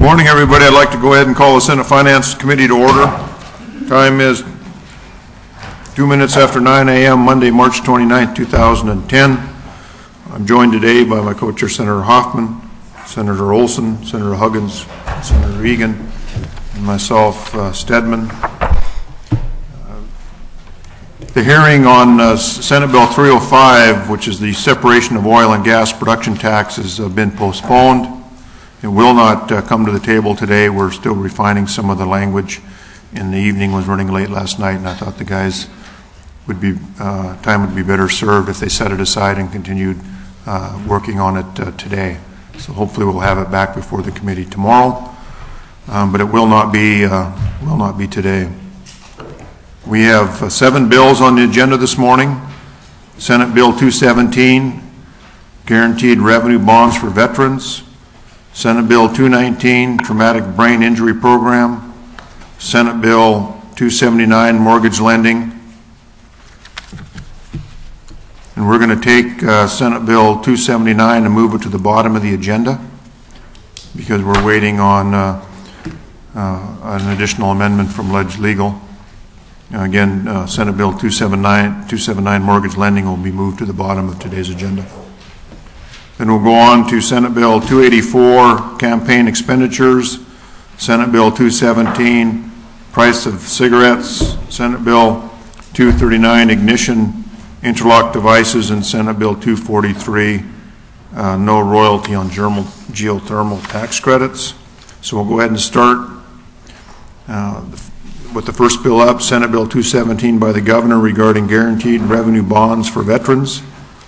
Morning, everybody. I'd like to go ahead and call the Senate Finance Committee to order. Time is 2 minutes after 9 a.m. Monday, March 29, 2010. I'm joined today by my co-chair, Senator Hoffman, Senator Olson, Senator Huggins, Senator Egan, and myself, Stedman. The hearing on Senate Bill 305, which is the separation of oil and gas production taxes, have been postponed. It will not come to the table today. We're still refining some of the language. In the evening was running late last night, and I thought the guys would be time would be better served if they set it aside and continued working on it today. So hopefully we'll have it back before the committee tomorrow, but it will not be today. We have 7 bills on the agenda this morning. Senate Bill 217, Guaranteed Revenue Bonds for Veterans. Senate Bill 219, Traumatic Brain Injury Program. Senate Bill 279, Mortgage Lending. And we're going to take Senate Bill 279 and move it to the bottom of the agenda because we're waiting on an additional amendment from Ledge Legal. Again, Senate Bill 279 Mortgage Lending will be moved to the bottom of today's agenda. Then we'll go on to Senate Bill 284, Campaign Expenditures, Senate Bill 217, Price of Cigarettes, Senate Bill 239, Ignition Interlock Devices, and Senate Bill 243, No Royalty on Geothermal Tax Credits. So we'll go ahead and start with the first bill up, Senate Bill 217 by the Governor regarding guaranteed revenue bonds for veterans.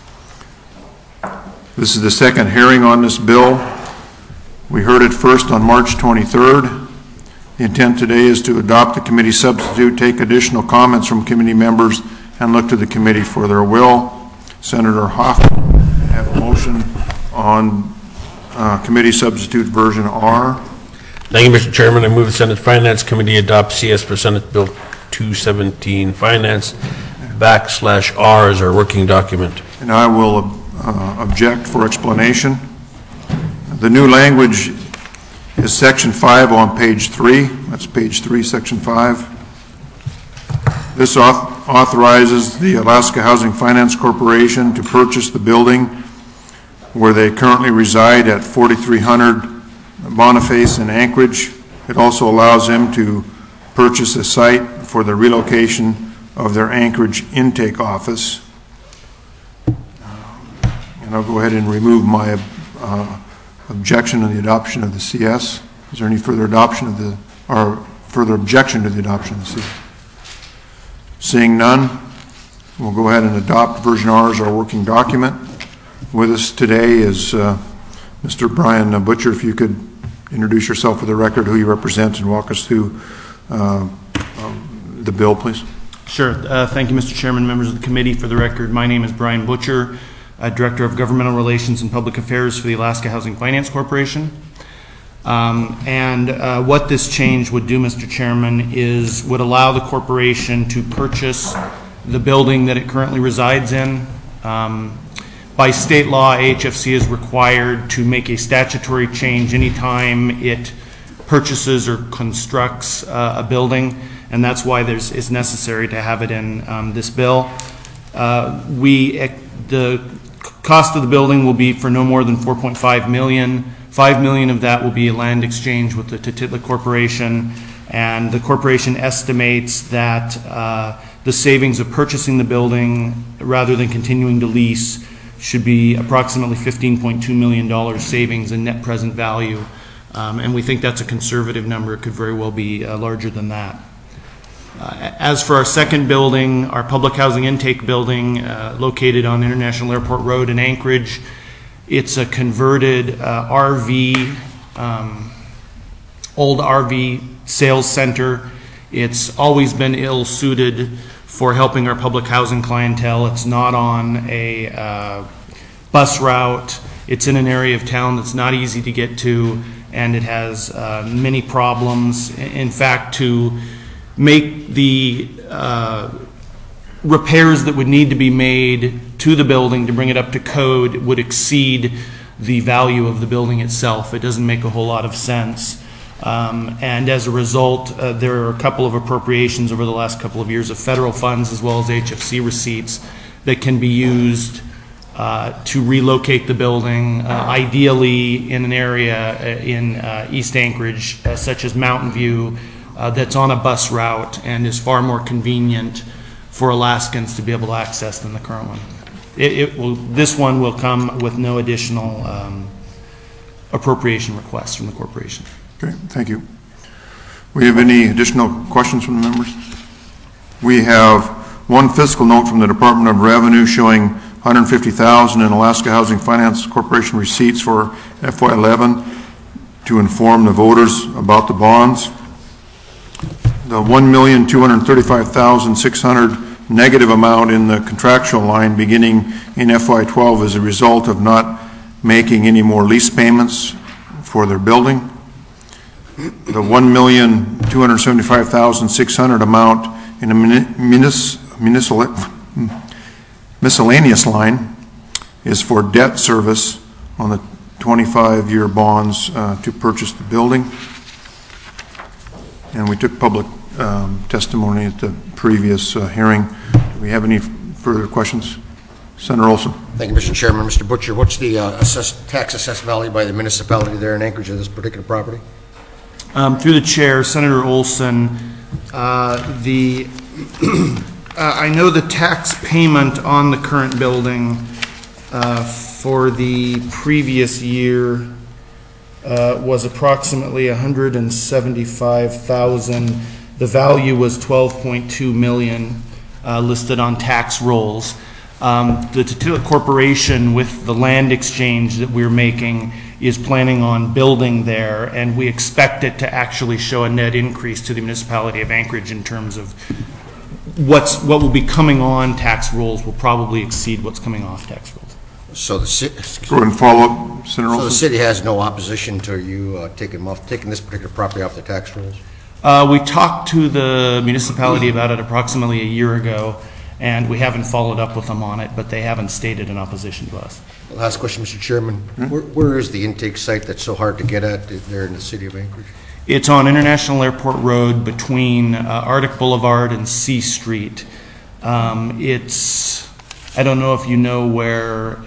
This is the second hearing on this bill. We heard it first on March 23rd. The intent today is to adopt the committee substitute, take additional comments from committee members, and look to the committee for their will. Senator Hoffman, I have a motion on committee substitute version R. Thank you, Mr. Chairman. I move the Senate Finance Committee adopt CS for Senate Bill 217 Finance /R as our working document. And I will object for explanation. The new language is Section 5 on page 3. That's page 3, Section 5. This authorizes the Alaska Housing Finance Corporation to purchase the building where they currently reside at 4300 Boniface in Anchorage. It also allows them to purchase a site for the relocation of their Anchorage intake office. And I'll go ahead and remove my objection to the adoption of the CS. Is there any further adoption of the, or further objection to the adoption of the CS? Seeing none, we'll go ahead and adopt version R as our working document. With us today is Mr. Brian Butcher. If you could introduce yourself for the record, who you represent, and walk us through the bill, please. Sure. Thank you, Mr. Chairman, members of the committee. For the record, my name is Brian Butcher, Director of Governmental Relations and Public Affairs for the Alaska Housing Finance Corporation. What this change would do, Mr. Chairman, would allow the corporation to purchase the building that it currently resides in. By state law, AHFC is required to make a statutory change anytime it purchases or constructs a building, and that's why it's necessary to have it in this bill. The cost of the building will be for no more than $4.5 million. $5 million of that will be a land exchange with the Tititla Corporation, and the corporation estimates that the savings of purchasing the building rather than continuing to lease should be approximately $15.2 million savings in net present value, and we think that's a conservative number. It could very well be larger than that. As for our second building, our public housing intake building located on International Airport Road in Anchorage, it's a converted old RV sales center. It's always been ill-suited for helping our public housing clientele. It's not on a bus route. It's in an area of town that's not easy to get to, and it has many problems. In fact, to make the repairs that would need to be made to the building to bring it up to code would exceed the value of the building itself. It doesn't make a whole lot of sense. And as a result, there are a couple of appropriations over the last couple of years of federal funds as well as HFC receipts that can be used to relocate the building, ideally in an area in East Anchorage, such as Mountain View, that's on a bus route and is far more convenient for Alaskans to be able to access than the current one. This one will come with no additional appropriation requests from the corporation. Okay, thank you. We have any additional questions from the members? We have one fiscal note from the Department of Revenue showing $150,000 in Alaska Housing Finance Corporation receipts for FY11 to inform the voters about the bonds. The $1,235,600 negative amount in the contractual line beginning in FY12 as a result of not making any more lease payments for their building. The $1,275,600 amount in a miscellaneous line is for debt service on the 25-year bonds to purchase the building. And we took public testimony at the previous hearing. Do we have any further questions? Senator Olson. Thank you, Mr. Chairman. Mr. Butcher, what's the tax assessed value by the municipality there in Anchorage of this particular property? Through the chair, Senator Olson, I know the tax payment on the current building for the previous year was approximately $175,000. The value was $12.2 million listed on tax rolls. The Tatilla Corporation, with the land exchange that we're making, is planning on building there, and we expect it to actually show a net increase to the municipality of Anchorage in terms of what will be coming on tax rolls will probably exceed what's coming off tax rolls. So the city, go ahead and follow up, Senator Olson. So the city has no opposition to you taking this particular property off the tax rolls? We talked to the municipality about it approximately a year ago, and we haven't followed up with them on it, but they haven't stated an opposition to us. Last question, Mr. Chairman. Where is the intake site that's so hard to get at there in the city of Anchorage? It's on International Airport Road between Arctic Boulevard and C Street. I don't know if you know where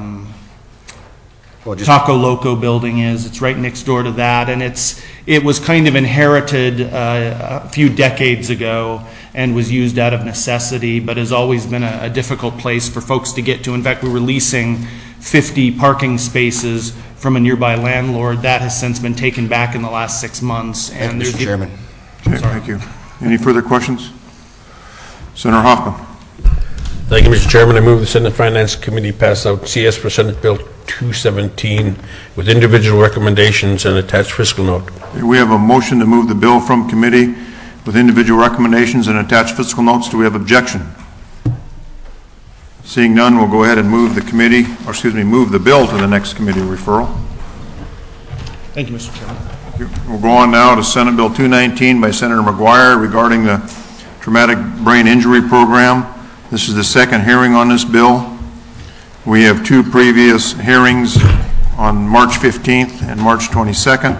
Taco Loco building is. It's right next door to that, and it was kind of inherited a few decades ago and was used out of necessity, but has always been a difficult place for folks to get to. In fact, we were leasing 50 parking spaces from a nearby landlord. That has since been taken back in the last 6 months. And Mr. Chairman. Okay, thank you. Any further questions? Senator Hoffman. Thank you, Mr. Chairman. I move the Senate Finance Committee pass out CS for Senate Bill 217 with individual recommendations and attached fiscal note. We have a motion to move the bill from committee with individual recommendations and attached fiscal notes. Do we have objection? Seeing none, we'll go ahead and move the bill to the next committee referral. Thank you, Mr. Chairman. We'll go on now to Senate Bill 219 by Senator McGuire regarding the Traumatic Brain Injury Program. This is the second hearing on this bill. We have two previous hearings on March 15th and March 22nd.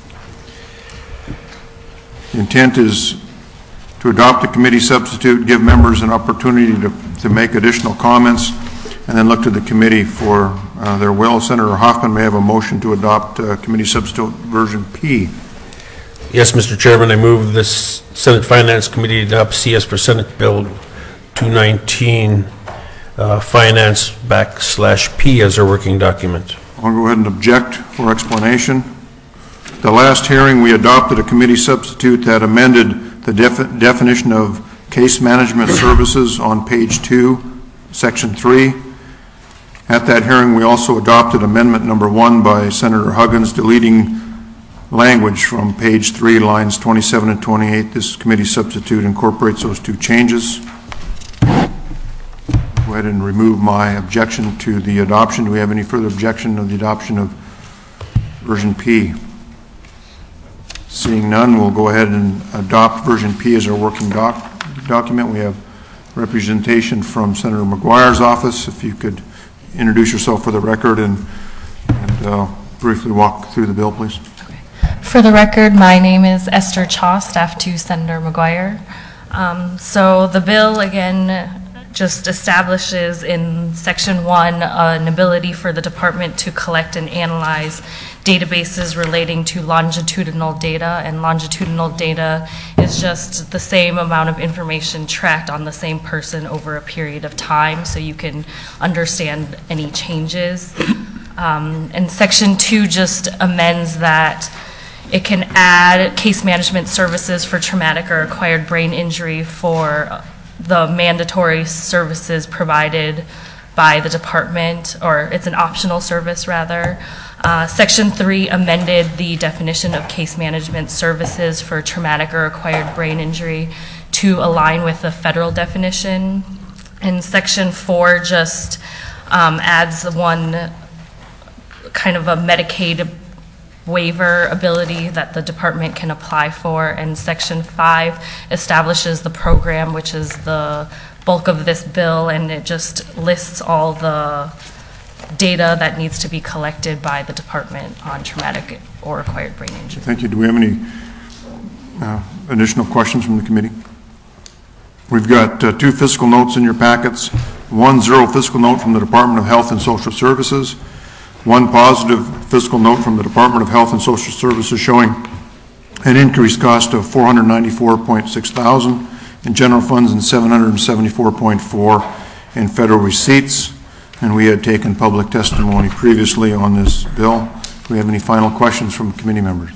The intent is to adopt the committee substitute, give members an opportunity to make additional comments, and then look to the committee for their will. Senator Hoffman may have a motion to adopt committee substitute version P. Yes, Mr. Chairman, I move this Senate Finance Committee adopt CS for Senate Bill 219 Finance/P as our working document. I'll go ahead and object for explanation. The last hearing, we adopted a committee substitute that amended the definition of case management services on page 2, section 3. At that hearing, we also adopted amendment number 1 by Senator Huggins, deleting language from page 3, lines 27 and 28. This committee substitute incorporates those two changes. Go ahead and remove my objection to the adoption. Do we have any further objection of the adoption of version P? Seeing none, we'll go ahead and adopt version P as our working document. We have representation from Senator McGuire's office. If you could introduce yourself for the record and briefly walk through the bill, please. Okay. For the record, my name is Esther Chaw, staff to Senator McGuire. So the bill, again, just establishes in Section 1 an ability for the department to collect and analyze databases relating to longitudinal data, and longitudinal data is just the same amount of information tracked on the same person over a period of time, so you can understand any changes. And Section 2 just amends that it can add case management services for traumatic or acquired brain injury for the mandatory services provided by the department, or it's an optional service rather. Section 3 amended the definition of case management services for traumatic or acquired brain injury to align with the federal definition. And Section 4 just adds one kind of a Medicaid waiver ability that the department can apply for, and Section 5 establishes the program, which is the bulk of this bill, and it just lists all the data that needs to be collected by the department on traumatic or acquired brain injury. Thank you. Do we have any additional questions from the committee? We've got 2 fiscal notes in your packets. 1 zero fiscal note from the Department of Health and Social Services. 1 positive fiscal note from the Department of Health and Social Services showing an increased cost of $494.6 thousand in general funds and $774.4 in federal receipts. And we had taken public testimony previously on this bill. Do we have any final questions from committee members?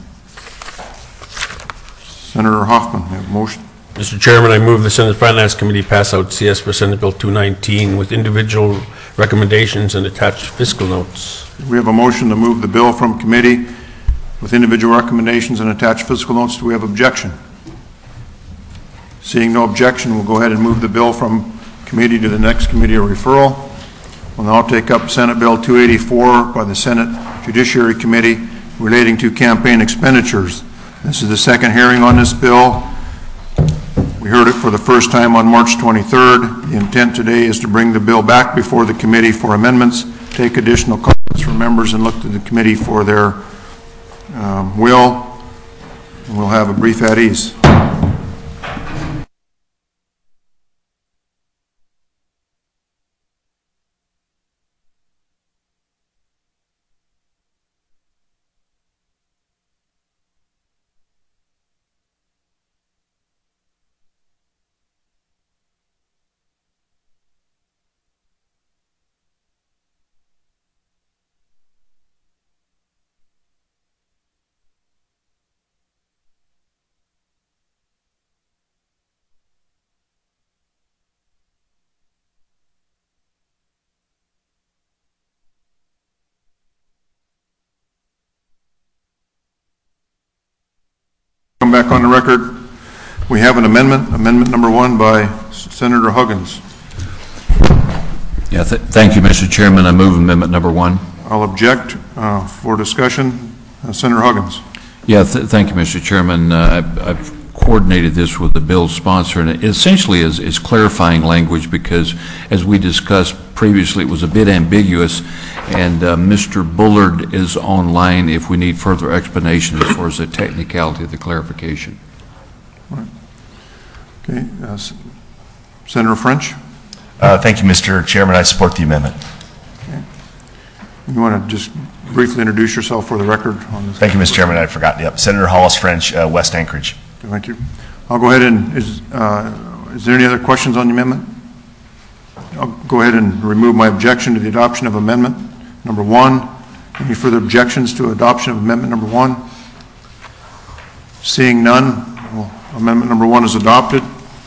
Senator Hoffman, we have a motion. Mr. Chairman, I move the Senate Finance Committee pass out CS for Senate Bill 219 with individual recommendations and attached fiscal notes. We have a motion to move the bill from committee with individual recommendations and attached fiscal notes. Do we have objection? Seeing no objection, we'll go ahead and move the bill from committee to the next committee of referral. We'll now take up Senate Bill 284 by the Senate Judiciary Committee relating to campaign expenditures. This is the second hearing on this bill. We heard it for the first time on March 23rd. The intent today is to bring the bill back before the committee for amendments, take additional comments from members, and look to the committee for their will. And we'll have a brief at ease. Come back on the record. We have an amendment number 1 by Senator Huggins. Yeah, thank you, Mr. Chairman. I move amendment number 1. I'll object for discussion. Senator Huggins. Yeah, thank you, Mr. Chairman. I've coordinated this with the bill's sponsor, and it essentially is clarifying language because, as we discussed previously, it was a bit ambiguous, and Mr. Bullard is online if we need further explanation as far as the technicality of the clarification. All right. Okay. Senator French. Thank you, Mr. Chairman. I support the amendment. Okay. You want to just briefly introduce yourself for the record on this? Thank you, Mr. Chairman. I forgot. Yep. Senator Hollis French, West Anchorage. Okay, thank you. I'll go ahead and, is there any other questions on the amendment? I'll go ahead and remove my objection to the adoption of amendment number 1. Any further objections to adoption of amendment number 1? Seeing none, well, amendment number 1 is adopted.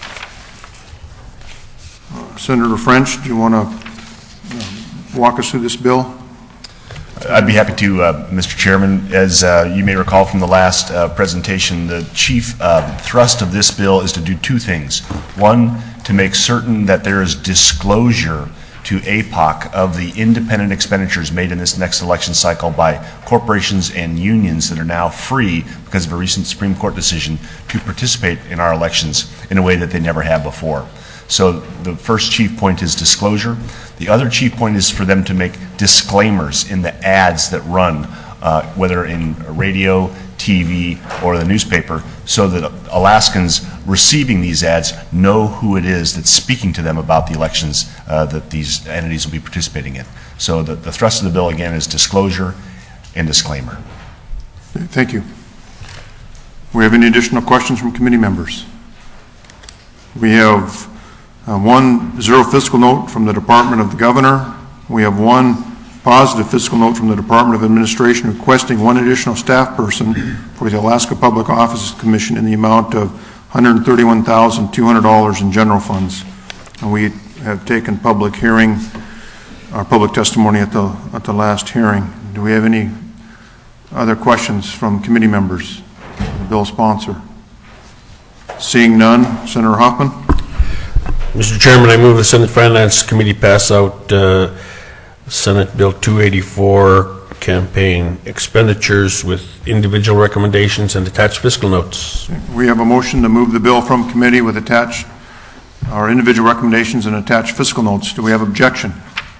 Senator French, do you want to walk us through this bill? I'd be happy to, Mr. Chairman. As you may recall from the last presentation, the chief thrust of this bill is to do 2 things. 1, to make certain that there is disclosure to APOC of the independent expenditures made in this next election cycle by corporations and unions that are now free because of a recent Supreme Court decision to participate in our elections in a way that they never have before. So the first chief point is disclosure. The other chief point is for them to make disclaimers in the ads that run whether in radio, TV, or the newspaper, so that Alaskans receiving these ads know who it is that's speaking to them about the elections that these entities will be participating in. So the thrust of the bill, again, is disclosure and disclaimer. Thank you. We have any additional questions from committee members? We have one zero fiscal note from the Department of the Governor. We have one positive fiscal note from the Department of Administration requesting one additional staff person for the Alaska Public Offices Commission in the amount of $131,200 in general funds. And we have taken public hearing, our public testimony at the last hearing. Do we have any other questions from committee members? The bill sponsor. Seeing none, Senator Hoffman. Mr. Chairman, I move the Senate Finance Committee pass out Senate Bill 284, campaign expenditures with individual recommendations and attached fiscal notes. We have a motion to move the bill from committee with attached our individual recommendations and attached fiscal notes. Do we have objection?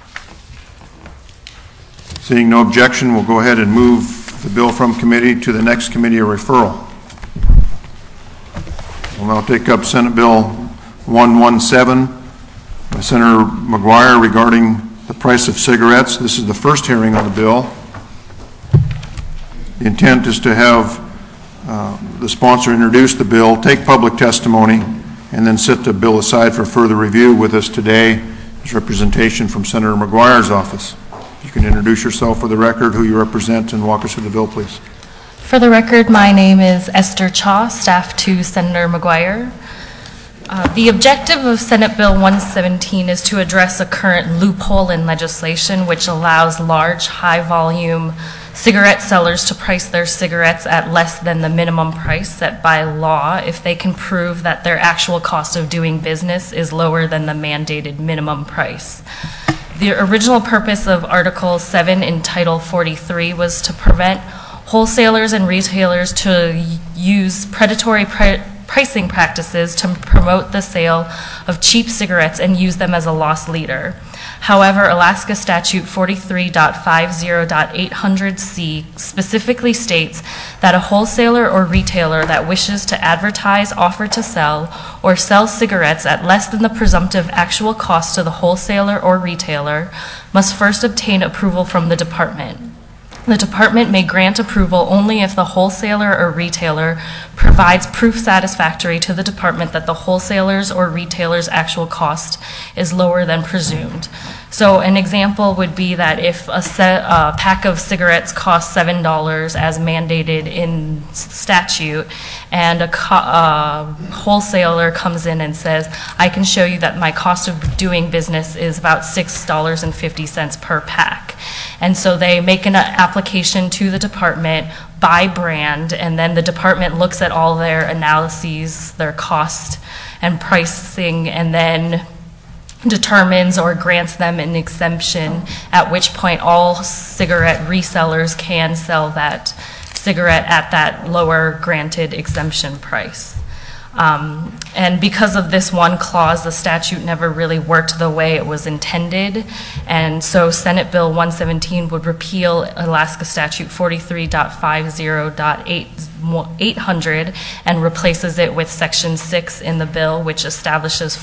Seeing no objection, we'll go ahead and move the bill from committee to the next committee or referral. We'll now take up Senate Bill 117 by Senator McGuire regarding the price of cigarettes. This is the first hearing on the bill. The intent is to have the sponsor introduce the bill, take public testimony, and then set the bill aside for further review. With us today is representation from Senator McGuire's office. You can introduce yourself for the record, who you represent, and walk us through the bill, please. For the record, my name is Esther Chaw, staff to Senator McGuire. The objective of Senate Bill 117 is to address a current loophole in legislation which allows large, high-volume cigarette sellers to price their cigarettes at less than the minimum price set by law if they can prove that their actual cost of doing business is lower than the mandated minimum price. The original purpose of Article 7 in Title 43 was to prevent wholesalers and retailers to use predatory pricing practices to promote the sale of cheap cigarettes and use them as a loss leader. However, Alaska Statute 43.50.800C specifically states that a wholesaler or retailer that wishes to advertise, offer to sell, or sell cigarettes at less than the presumptive actual cost to the wholesaler or retailer must first obtain approval from the department. The department may grant approval only if the wholesaler or retailer provides proof satisfactory to the department that the wholesaler's or retailer's actual cost is lower than presumed. So an example would be that if a pack of cigarettes costs $7 as mandated in statute, and a wholesaler comes in and says, I can show you that my cost of doing business is about $6.50 per pack. And so they make an application to the department by brand, and then the department looks at all their analyses, their cost and pricing, and then determines or grants them an exemption, at which point all cigarette resellers can sell that cigarette at that lower granted exemption price. And because of this one clause, the statute never really worked the way it was intended, and so Senate Bill 117 would repeal Alaska Statute 43.50.800 and replaces it with Section 6 in the bill, which establishes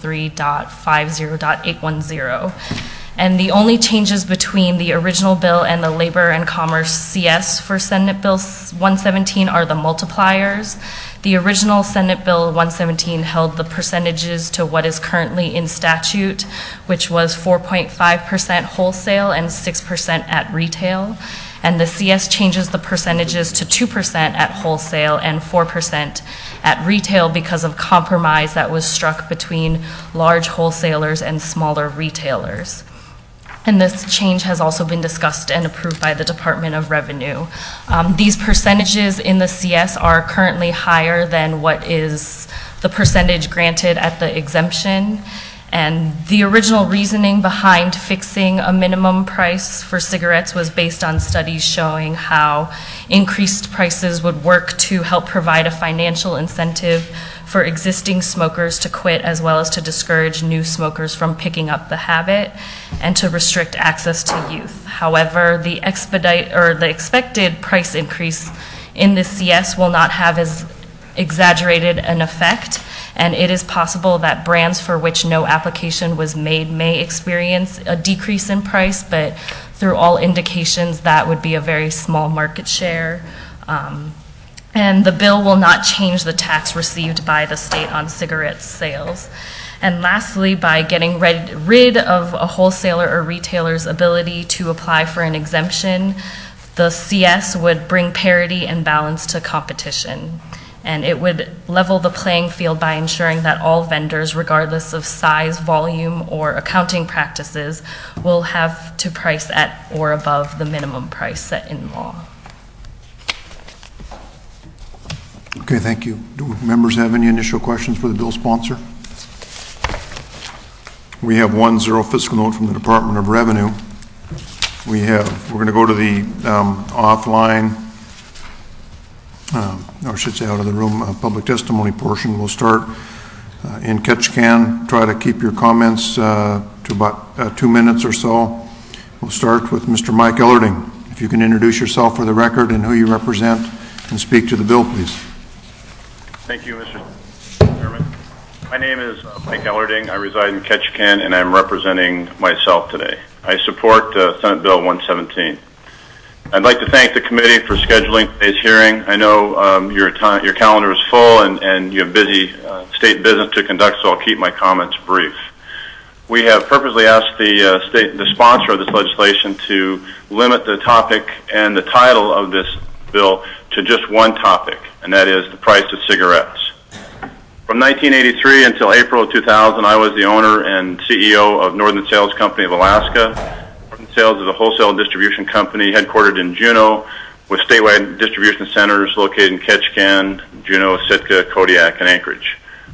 43.50.810. And the only changes between the original bill and the Labor and Commerce CS for Senate Bill 117 are the multipliers. The original Senate Bill 117 held the percentages to what is currently in statute, which was 4.5% wholesale and 6% at retail. And the CS changes the percentages to 2% at wholesale and 4% at retail because of compromise that was struck between large wholesalers and smaller retailers. And this change has also been discussed and approved by the Department of Revenue. These percentages in the CS are currently higher than what is the percentage granted at the exemption. And the original reasoning behind fixing a minimum price for cigarettes was based on studies showing how increased prices would work to help provide a financial incentive for existing smokers to quit, as well as to discourage new smokers from picking up the habit, and to restrict access to youth. However, the expected price increase in the CS will not have as exaggerated an effect, and it is possible that brands for which no application was made may experience a decrease in price, but through all indications that would be a very small market share. And the bill will not change the tax received by the state on cigarette sales. And lastly, by getting rid of a wholesaler or retailer's ability to apply for an exemption, the CS would bring parity and balance to competition. And it would level the playing field by ensuring that all vendors, regardless of size, volume, or accounting practices, will have to price at or above the minimum price set in law. Okay, thank you. Do members have any initial questions for the bill sponsor? We have 1-0 fiscal note from the Department of Revenue. We're going to go to the offline, or I should say out of the room, public testimony portion. We'll start in Ketchikan. Try to keep your comments to about 2 minutes or so. We'll start with Mr. Mike Ellerding. If you can introduce yourself for the record and who you represent and speak to the bill, please. Thank you, Mr. Chairman. My name is Mike Ellerding. I reside in Ketchikan, and I'm representing myself today. I support Senate Bill 117. I'd like to thank the committee for scheduling today's hearing. I know your calendar is full and you have busy state business to conduct, so I'll keep my comments brief. We have purposely asked the sponsor of this legislation to limit the topic and the title of this bill to just one topic, and that is the price of cigarettes. From 1983 until April of 2000, I was the owner and CEO of Northern Sales Company of Alaska. Northern Sales is a wholesale distribution company headquartered in Juneau with statewide distribution centers located in Ketchikan, Juneau, Sitka, Kodiak, and Anchorage.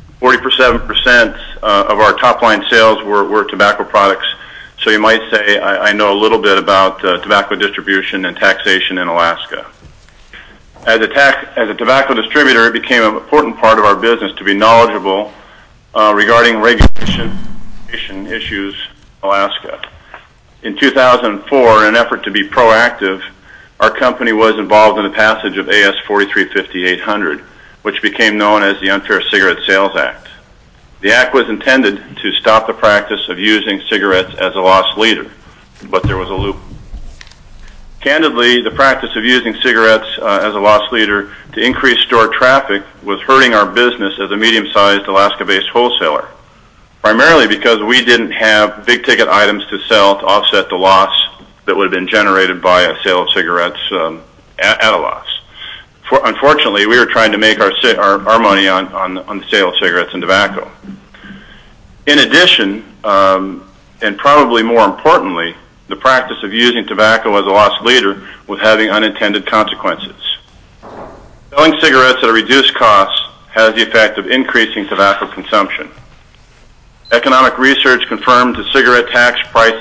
47% of our top-line sales were tobacco products, so you might say I know a little bit about tobacco distribution and taxation in Alaska. As a tobacco distributor, it became an important part of our business to be knowledgeable regarding regulation issues in Alaska. In 2004, in an effort to be proactive, our company was involved in the passage of AS 4350-800, which became known as the Unfair Cigarette Sales Act. The act was intended to stop the practice of using cigarettes as a loss leader, but there was a loophole. Candidly, the practice of using cigarettes as a loss leader to increase store traffic was hurting our business as a medium-sized Alaska-based wholesaler, primarily because we didn't have big-ticket items to sell to offset the loss that would have been generated by a sale of cigarettes at a loss. Unfortunately, we were trying to make our money on the sale of cigarettes and tobacco. In addition, and probably more importantly, the practice of using tobacco as a loss leader was having unintended consequences. Selling cigarettes at a reduced cost has the effect of increasing tobacco consumption. Economic research confirmed that cigarette tax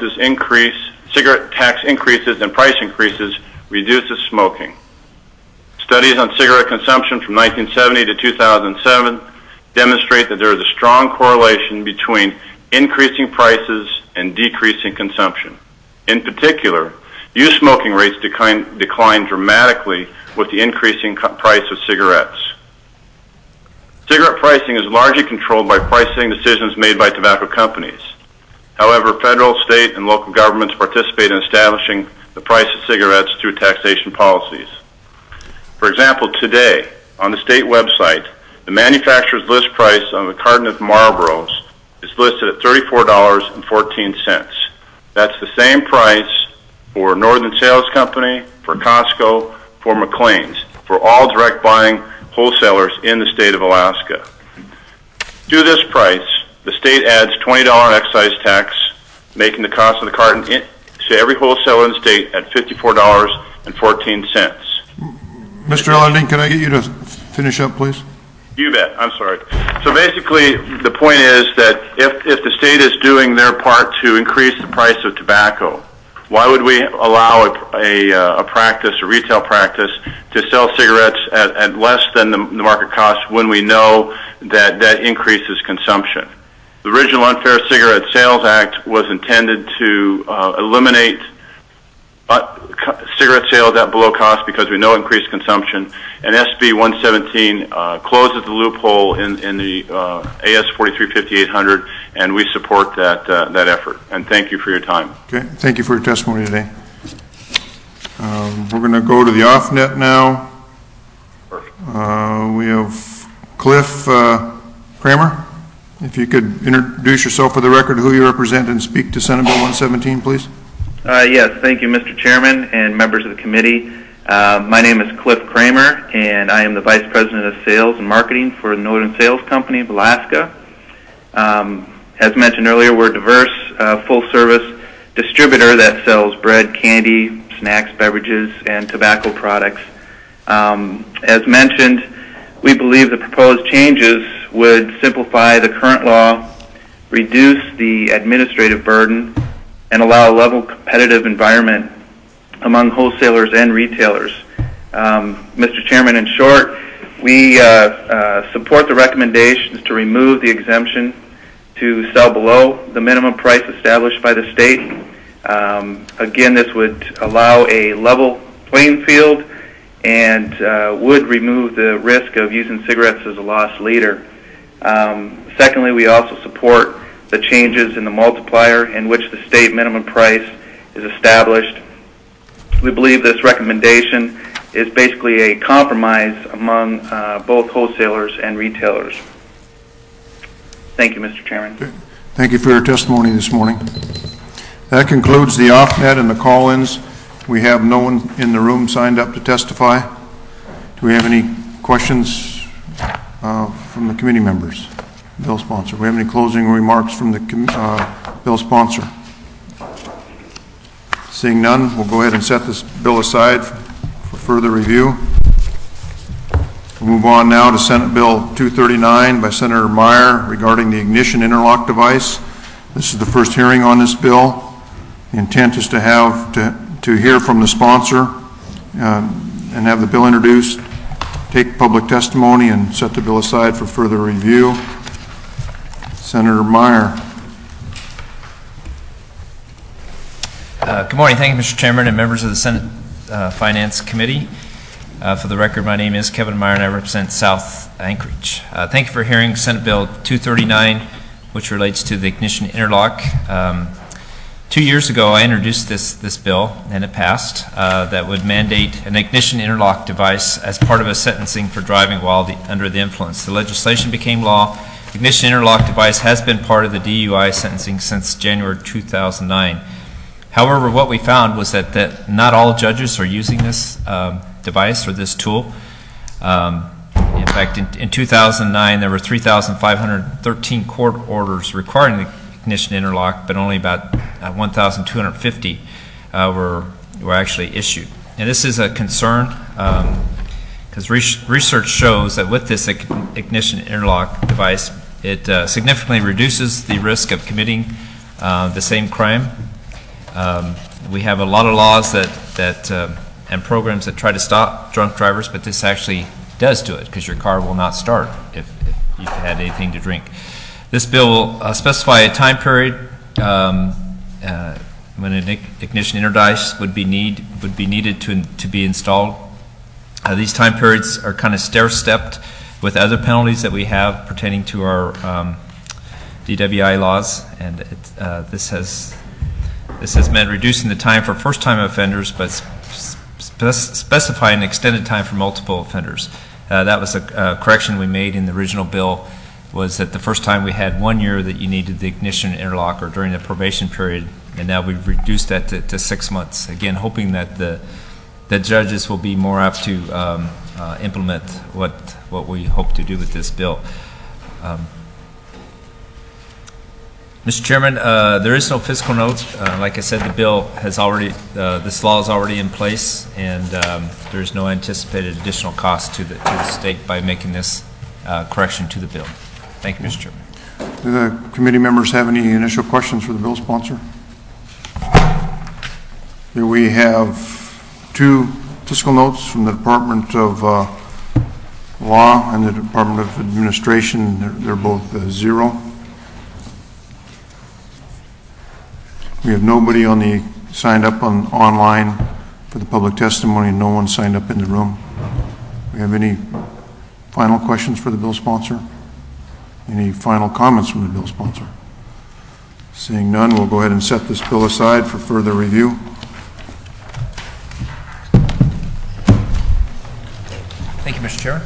increases and price increases reduces smoking. Studies on cigarette consumption from 1970 to 2007 demonstrate that there is a strong correlation between increasing prices and decreasing consumption. In particular, youth smoking rates decline dramatically with the increasing price of cigarettes. Cigarette pricing is largely controlled by pricing decisions made by tobacco companies. However, federal, state, and local governments participate in establishing the price of cigarettes through taxation policies. For example, today, on the state website, the manufacturer's list price of a carton of Marlboros is listed at $34.14. That's the same price for Northern Sales Company, for Costco, for McLean's, for all direct buying wholesalers in the state of Alaska. To this price, the state adds $20 excise tax, making the cost of the carton to every wholesaler in the state at $54.14. Mr. Ellerding, can I get you to finish up, please? You bet. I'm sorry. So basically, the point is that if the state is doing their part to increase the price of tobacco, Why would we allow a practice, a retail practice, to sell cigarettes at less than the market cost when we know that that increases consumption? The original Unfair Cigarette Sales Act was intended to eliminate cigarette sales at below cost because we know increased consumption, and SB 117 closes the loophole in the AS 435800, and we support that effort. And thank you for your time. Okay, thank you for your testimony today. We're going to go to the off-net now. We have Cliff Kramer. If you could introduce yourself for the record, who you represent, and speak to Senate Bill 117, please. Yes, thank you, Mr. Chairman and members of the committee. My name is Cliff Kramer, and I am the Vice President of Sales and Marketing for the Northern Sales Company of Alaska. As mentioned earlier, we're a diverse, full-service distributor that sells bread, candy, snacks, beverages, and tobacco products. As mentioned, we believe the proposed changes would simplify the current law, reduce the administrative burden, and allow a level competitive environment among wholesalers and retailers. Mr. Chairman, in short, we support the recommendations to remove the exemption to sell below the minimum price established by the state. Again, this would allow a level playing field and would remove the risk of using cigarettes as a loss leader. Secondly, we also support the changes in the multiplier in which the state minimum price is established. We believe this recommendation is basically a compromise among both wholesalers and retailers. Thank you, Mr. Chairman. Okay. Thank you for your testimony this morning. That concludes the off-net and the call-ins. We have no one in the room signed up to testify. Do we have any questions from the committee members? Bill sponsor. Do we have any closing remarks from the bill sponsor? Seeing none, we'll go ahead and set this bill aside for further review. We'll move on now to Senate Bill 239 by Senator Meyer regarding the ignition interlock device. This is the first hearing on this bill. The intent is to hear from the sponsor and have the bill introduced, take public testimony, and set the bill aside for further review. Senator Meyer. Good morning. Thank you, Mr. Chairman and members of the Senate Finance Committee. For the record, my name is Kevin Meyer, and I represent South Anchorage. Thank you for hearing Senate Bill 239, which relates to the ignition interlock. 2 years ago, I introduced this bill, and it passed, that would mandate an ignition interlock device as part of a sentencing for driving while under the influence. The legislation became law. Ignition interlock device has been part of the DUI sentencing since January 2009. However, what we found was that not all judges are using this device or this tool. In fact, in 2009, there were 3,513 court orders requiring the ignition interlock, but only about 1,250 were actually issued. And this is a concern because research shows that with this ignition interlock device, it significantly reduces the risk of committing the same crime. We have a lot of laws and programs that try to stop drunk drivers, but this actually does do it because your car will not start if you've had anything to drink. This bill will specify a time period when an ignition interdice would be needed to be installed. These time periods are kind of stair-stepped with other penalties that we have pertaining to our DWI laws, and this has meant reducing the time for first-time offenders, but specifying an extended time for multiple offenders. That was a correction we made in the original bill, was that the first time we had 1 year that you needed the ignition interlock or during the probation period, and now we've reduced that to 6 months. Again, hoping that the judges will be more apt to implement what we hope to do with this bill. Mr. Chairman, there is no fiscal note. Like I said, the bill has already, this law is already in place, and there is no anticipated additional cost to the state by making this correction to the bill. Thank you, Mr. Chairman. Do the committee members have any initial questions for the bill sponsor? Here we have 2 fiscal notes from the Department of Law and the Department of Administration. They're both 0. We have nobody signed up online for the public testimony. No one signed up in the room. We have any final questions for the bill sponsor? Any final comments from the bill sponsor? Seeing none, we'll go ahead and set this bill aside for further review. Thank you, Mr. Chairman.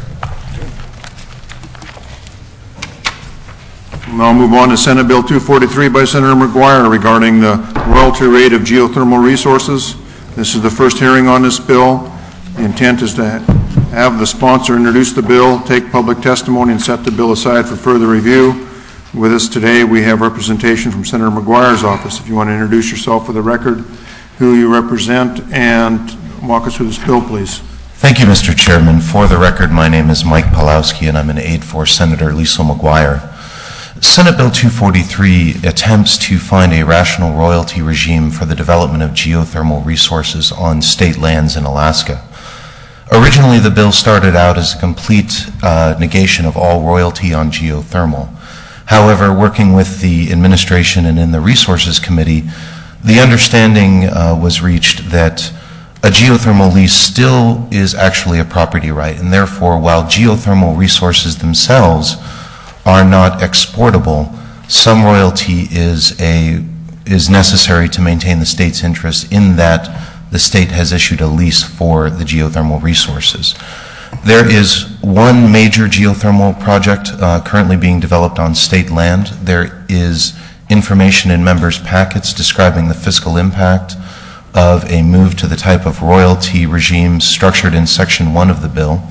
We'll now move on to Senate Bill 243 by Senator McGuire regarding the royalty rate of geothermal resources. This is the first hearing on this bill. The intent is to have the sponsor introduce the bill, take public testimony, and set the bill aside for further review. With us today, we have representation from Senator McGuire's office. If you want to introduce yourself for the record, who you represent, and walk us through this bill, please. Thank you, Mr. Chairman. For the record, my name is Mike Pawlowski, and I'm an aide for Senator Liesl McGuire. Senate Bill 243 attempts to find a rational royalty regime for the development of geothermal resources on state lands in Alaska. Originally, the bill started out as a complete negation of all royalty on geothermal. However, working with the administration and in the Resources Committee, the understanding was reached that a geothermal lease still is actually a property right, and therefore, while geothermal resources themselves are not exportable, some royalty is necessary to maintain the state's interest in that the state has issued a lease for the geothermal resources. There is one major geothermal project currently being developed on state land. There is information in members' packets describing the fiscal impact of a move to the type of royalty regime structured in Section 1 of the bill.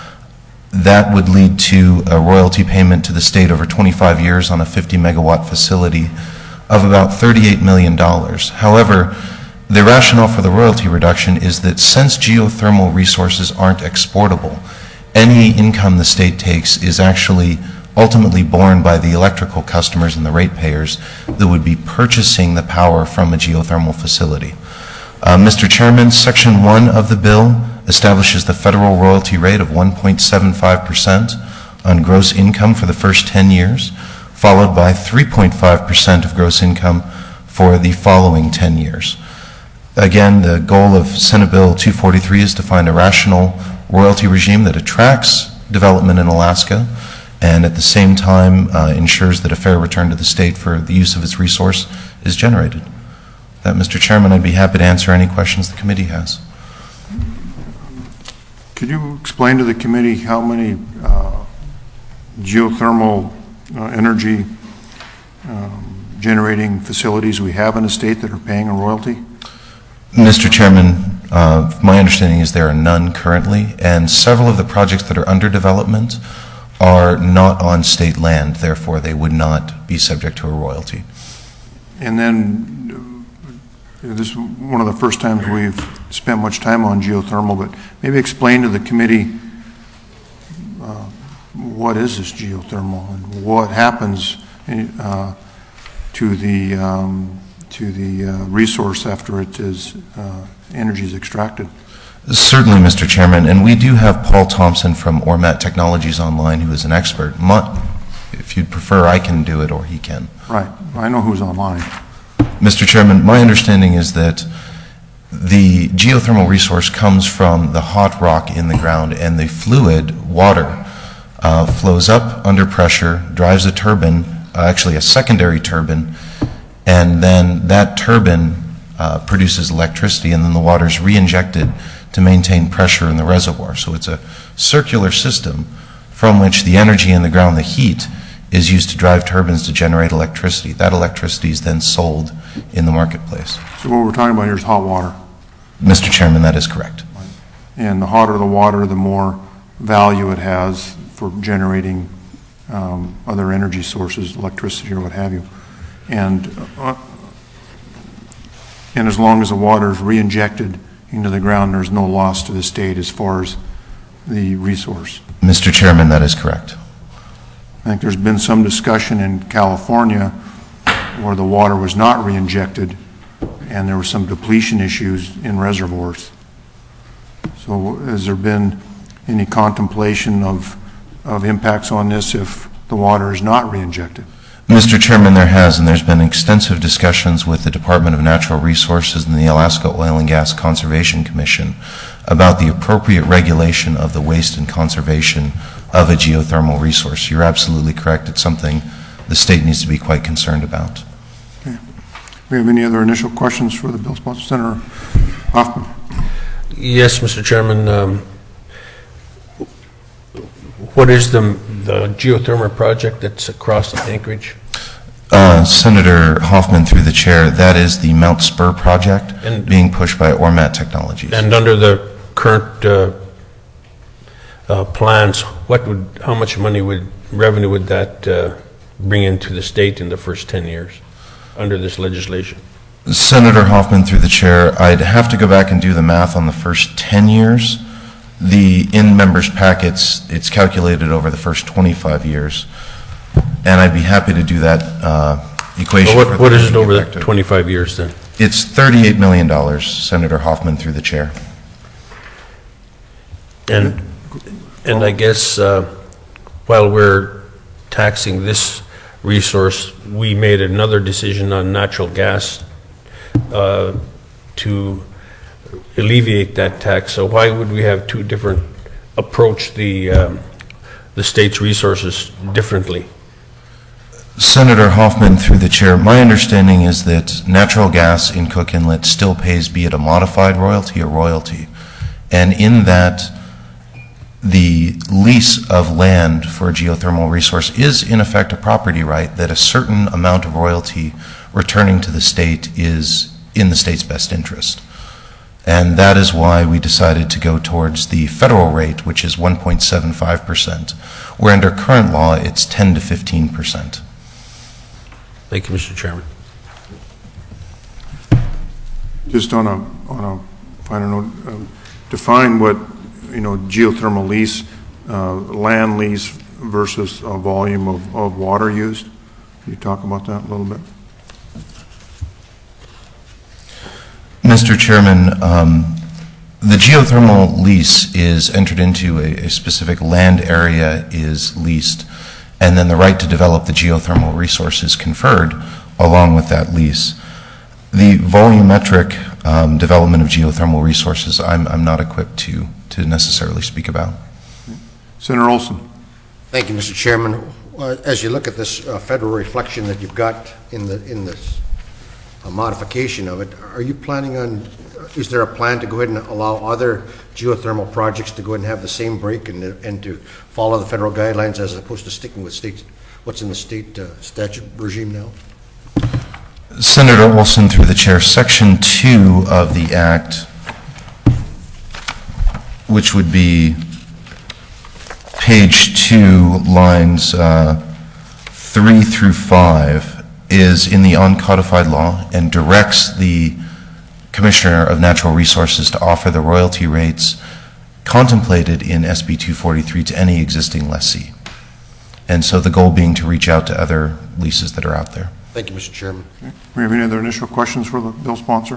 That would lead to a royalty payment to the state over 25 years on a 50-megawatt facility of about $38 million. However, the rationale for the royalty reduction is that since geothermal resources aren't exportable, any income the state takes is actually ultimately borne by the electrical customers and the ratepayers that would be purchasing the power from a geothermal facility. Mr. Chairman, Section 1 of the bill establishes the federal royalty rate of 1.75% on gross income for the first 10 years, followed by 3.5% of gross income for the following 10 years. Again, the goal of Senate Bill 243 is to find a rational royalty regime that attracts development in Alaska and at the same time ensures that a fair return to the state for the use of its resource is generated. That, Mr. Chairman, I'd be happy to answer any questions the committee has. Could you explain to the committee how many geothermal energy generating facilities we have in the state that are paying a royalty? Mr. Chairman, my understanding is there are none currently, and several of the projects that are under development are not on state land, therefore they would not be subject to a royalty. And then, this is one of the first times we've spent much time on geothermal, but maybe explain to the committee what is this geothermal and what happens to the resource after it is energy is extracted. Certainly, Mr. Chairman, and we do have Paul Thompson from Ormat Technologies online who is an expert. If you'd prefer, I can do it or he can. Right, I know who's online. Mr. Chairman, my understanding is that the geothermal resource comes from the hot rock in the ground, and the fluid, water, flows up under pressure, drives a turbine, actually a secondary turbine, and then that turbine produces electricity, and then the water is re-injected to maintain pressure in the reservoir. So it's a circular system from which the energy in the ground, the heat, is used to drive turbines to generate electricity. That electricity is then sold in the marketplace. So what we're talking about here is hot water. Mr. Chairman, that is correct. And the hotter the water, the more value it has for generating other energy sources, electricity or what have you. And as long as the water is re-injected into the ground, there's no loss to the state as far as the resource. Mr. Chairman, that is correct. I think there's been some discussion in California where the water was not re-injected and there were some depletion issues in reservoirs. So has there been any contemplation of impacts on this if the water is not re-injected? Mr. Chairman, there has, and there's been extensive discussions with the Department of Natural Resources and the Alaska Oil and Gas Conservation Commission about the appropriate regulation of the waste and conservation of a geothermal resource. You're absolutely correct. It's something the state needs to be quite concerned about. Okay. We have any other initial questions for the bill sponsor? Senator Hoffman. Yes, Mr. Chairman. What is the geothermal project that's across Anchorage? Senator Hoffman, through the chair, that is the Mount Spur project being pushed by Ormat Technologies. And under the current plans, how much revenue would that bring into the state in the first 10 years under this legislation? Senator Hoffman, through the chair, I'd have to go back and do the math on the first 10 years. In members' packets, it's calculated over the first 25 years. And I'd be happy to do that equation. So what is it over the 25 years then? It's $38 million, Senator Hoffman, through the chair. And I guess while we're taxing this resource, we made another decision on natural gas to alleviate that tax. So why would we have two different approach the state's resources differently? Senator Hoffman, through the chair, my understanding is that natural gas in Cook Inlet still pays, be it a modified royalty or royalty. And in that, the lease of land for a geothermal resource is in effect a property right, that a certain amount of royalty returning to the state is in the state's best interest. And that is why we decided to go towards the federal rate, which is 1.75%, where under current law it's 10 to 15%. Thank you, Mr. Chairman. Just on a final note, define what geothermal lease, land lease versus a volume of water used. Can you talk about that a little bit? Mr. Chairman, the geothermal lease is entered into, a specific land area is leased, and then the right to develop the geothermal resource is conferred along with that lease. The volumetric development of geothermal resources, I'm not equipped to necessarily speak about. Senator Olson. Thank you, Mr. Chairman. As you look at this federal reflection that you've got in this modification of it, are you planning on, is there a plan to go ahead and allow other geothermal projects to go ahead and have the same break and to follow the federal guidelines as opposed to sticking with what's in the state statute regime now? Senator Olson, through the chair, Section 2 of the Act, which would be page 2, lines 3 through 5, is in the uncodified law and directs the Commissioner of Natural Resources to offer the royalty rates contemplated in SB 243 to any existing lessee. And so the goal being to reach out to other leases that are out there. Thank you, Mr. Chairman. Okay. We have any other initial questions for the bill sponsor?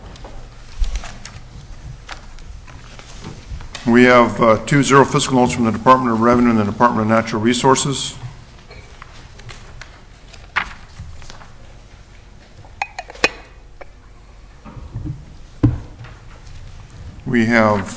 We have 2 zero fiscal notes from the Department of Revenue and the Department of Natural Resources. We have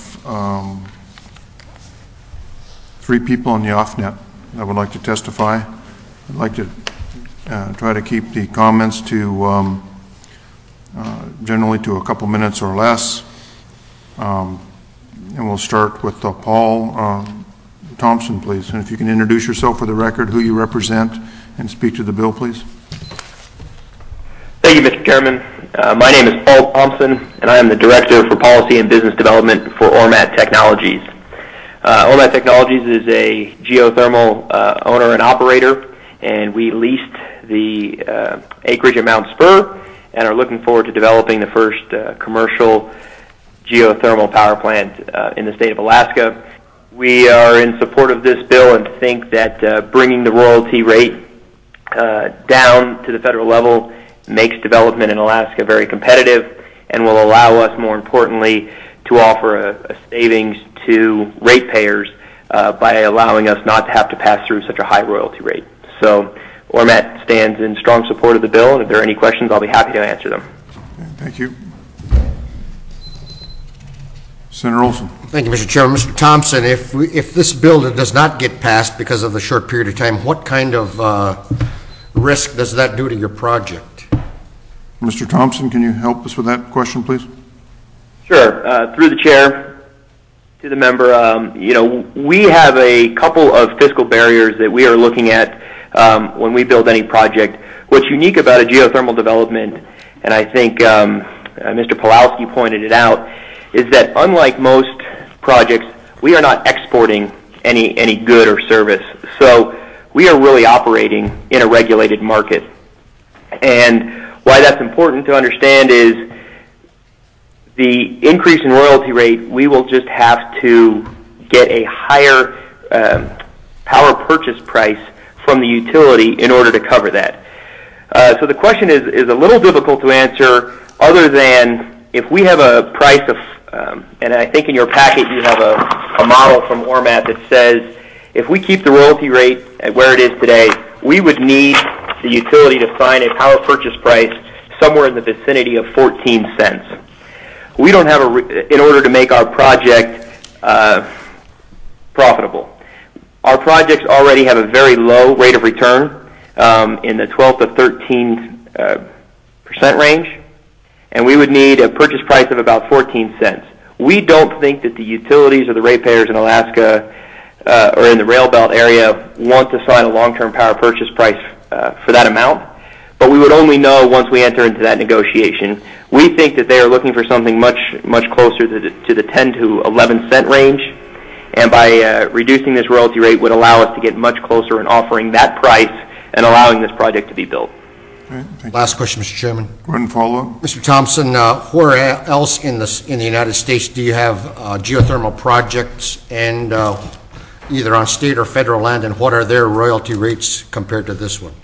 3 people on the off-net that would like to testify. I'd like to try to keep the comments to generally to a couple minutes or less. And we'll start with Paul Thompson, please. And if you can introduce yourself for the record, who you represent, and speak to the bill, please. Thank you, Mr. Chairman. My name is Paul Thompson, and I am the Director for Policy and Business Development for Ormat Technologies. Ormat Technologies is a geothermal owner and operator, and we leased the acreage at Mount Spur and are looking forward to developing the first commercial geothermal power plant in the state of Alaska. We are in support of this bill and think that bringing the royalty rate down to the federal level makes development in Alaska very competitive and will allow us, more importantly, to offer a savings to ratepayers by allowing us not to have to pass through such a high royalty rate. So ORMAT stands in strong support of the bill, and if there are any questions, I'll be happy to answer them. Okay, thank you. Senator Olson. Thank you, Mr. Chairman. Mr. Thompson, if this bill does not get passed because of the short period of time, what kind of risk does that do to your project? Mr. Thompson, can you help us with that question, please? Sure. Through the chair, to the member, we have a couple of fiscal barriers that we are looking at when we build any project. What's unique about a geothermal development, and I think Mr. Pawlowski pointed it out, is that unlike most projects, we are not exporting any good or service. So we are really operating in a regulated market. And why that's important to understand is the increase in royalty rate, we will just have to get a higher power purchase price from the utility in order to cover that. So the question is a little difficult to answer, other than if we have a price of, and I think in your packet you have a model from ORMAT that says if we keep the royalty rate at where it is today, we would need the utility to sign a power purchase price somewhere in the vicinity of 14 cents. We don't have in order to make our project profitable. Our projects already have a very low rate of return in the 12 to 13% range, and we would need a purchase price of about 14 cents. We don't think that the utilities or the ratepayers in Alaska or in the rail belt area want to sign a long-term power purchase price for that amount, but we would only know once we enter into that negotiation. We think that they are looking for something much closer to the 10 to 11 cent range, and by reducing this royalty rate would allow us to get much closer in offering that price and allowing this project to be built. Okay, Last question, Mr. Chairman. go ahead and follow up. Mr. Thompson, where else in the United States do you have geothermal projects, and either on state or federal land, and what are their royalty rates compared to this one?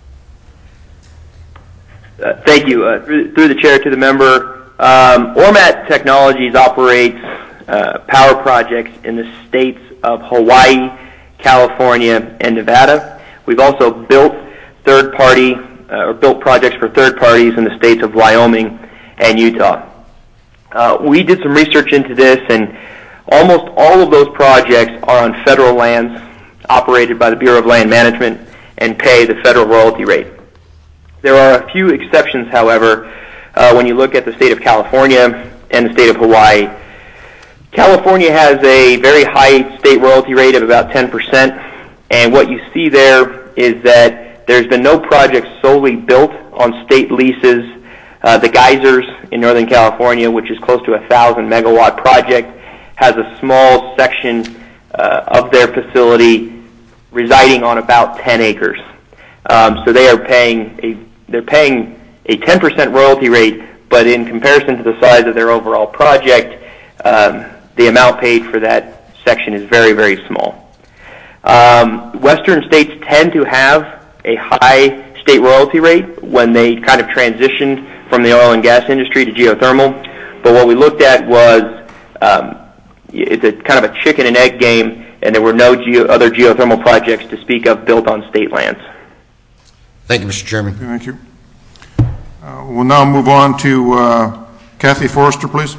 Thank you. Through the chair to the member, ORMAT Technologies operates power projects in the states of Hawaii, California, and Nevada. We've also built built projects for third parties in the states of Wyoming and Utah. We did some research into this, and almost all of those projects are on federal lands operated by the Bureau of Land Management and pay the federal royalty rate. There are a few exceptions, however, when you look at the state of California and the state of Hawaii. California has a very high state royalty rate of about 10%, and what you see there is that there's been no project solely built on state leases. The Geysers in Northern California, which is close to a 1,000-megawatt project, has a small section of their facility residing on about 10 acres. So they are paying a 10% royalty rate, but in comparison to the size of their overall project, the amount paid for that section is very, very small. Western states tend to have a high state royalty rate when they kind of transitioned from the oil and gas industry to geothermal, but what we looked at was it's a kind of a chicken and egg game, and there were no other geothermal projects to speak of built on state lands. Thank you, Mr. Chairman. Okay, thank you. We'll now move on to Kathy Forrester, please.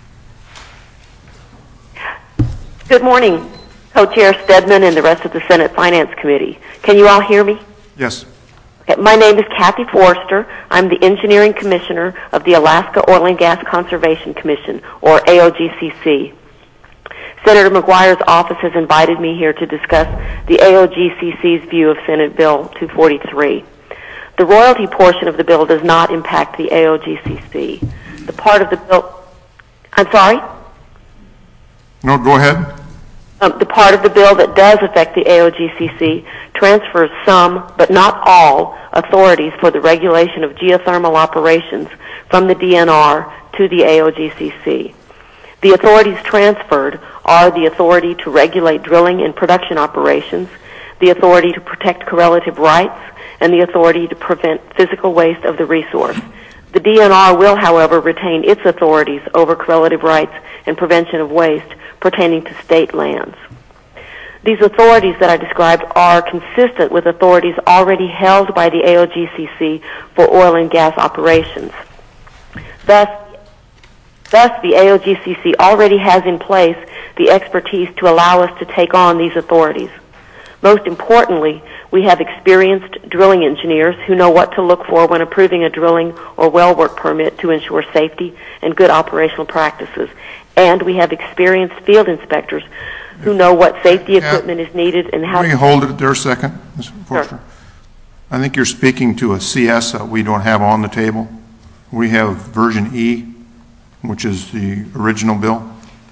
Good morning, Co-Chair Stedman and the rest of the Senate Finance Committee. Can you all hear me? Yes. Okay, my name is Kathy Forrester. I'm the Engineering Commissioner of the Alaska Oil and Gas Conservation Commission, or AOGCC. Senator McGuire's office has invited me here to discuss the AOGCC's view of Senate Bill 243. The royalty portion of the bill does not impact the AOGCC. The part of the bill... I'm sorry? No, go ahead. The part of the bill that does affect the AOGCC transfers some, but not all, authorities for the regulation of geothermal operations from the DNR to the AOGCC. The authorities transferred are the authority to regulate drilling and production operations, the authority to protect correlative rights, and the authority to prevent physical waste of the resource. The DNR will, however, retain its authorities over correlative rights and prevention of waste pertaining to state lands. These authorities that I described are consistent with authorities already held by the AOGCC for oil and gas operations. Thus, the AOGCC already has in place the expertise to allow us to take on these authorities. Most importantly, we have experienced drilling engineers who know what to look for when approving a drilling or well work permit to ensure safety and good operational practices. And we have experienced field inspectors who know what safety equipment is needed and how... Can we hold it there a second, Ms. Forster? Sure. I think you're speaking to a CS that we don't have on the table. We have version E, which is the original bill.